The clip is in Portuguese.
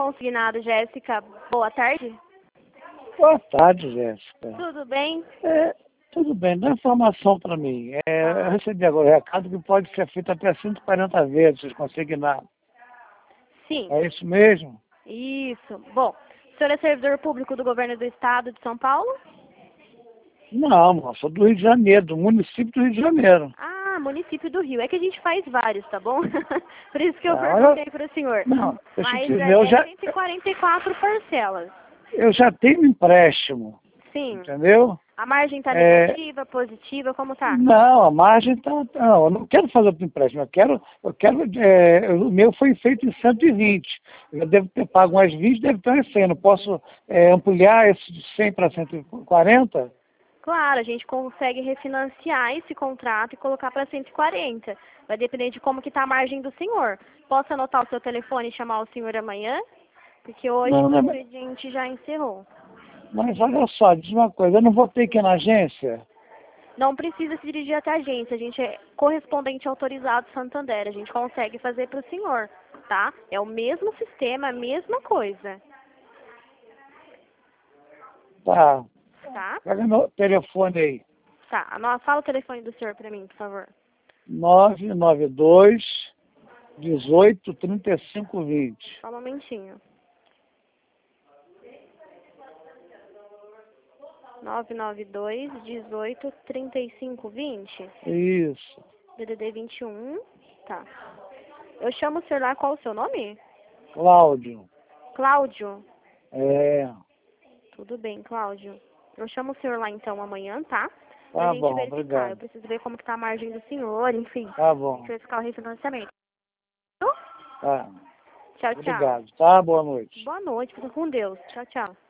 consignado, Jéssica. Boa tarde. Boa tarde, Jéssica. Tudo bem? Tudo bem, dá informação para mim. Eu recebi agora o recado que pode ser feito até 140 vezes consignado. Sim. É isso mesmo? Isso. Bom, o senhor é servidor público do governo do estado de São Paulo? Não, eu sou do Rio de Janeiro, do município do Rio de Janeiro. Ah, município do Rio. É que a gente faz vários, tá bom? Por isso que eu Olha, perguntei para o senhor. não, deixa eu Mas te dizer, é 144 parcelas. eu já tenho um empréstimo, Sim. entendeu? A margem tá negativa, positiva, como tá? Não, a margem está. Não, eu não quero fazer outro empréstimo. O meu foi feito em 120. Eu devo ter pago umas 20, deve ter umas 100. Não posso ampliar esse de 100 para 140? Claro, a gente consegue refinanciar esse contrato e colocar para 140. Vai depender de como que tá a margem do senhor. Posso anotar o seu telefone e chamar o senhor amanhã? Porque hoje Não, o não, expediente já encerrou. mas olha só, diz uma coisa, eu não vou ter que ir na agência? Não precisa se dirigir até a agência, a gente é correspondente autorizado Santander, a gente consegue fazer para o senhor, tá? É o mesmo sistema, a mesma coisa, Tá. tá? Pega meu telefone aí. Tá, fala o telefone do senhor para mim, por favor. 992 18 35 20. Só um momentinho. 992-18-35-20. Isso. DDD 21. Tá. Eu chamo o senhor lá, qual o seu nome? Cláudio. Cláudio. É. Tudo bem, Cláudio. Eu chamo o senhor lá então amanhã, tá? Pra Tá gente bom, verificar. obrigado. Eu preciso ver como que tá a margem do senhor, enfim. Tá bom. Verificar o refinanciamento. Tá. Tchau, tchau. Obrigado. Tá, boa noite. Boa noite, fica com Deus. Tchau, tchau.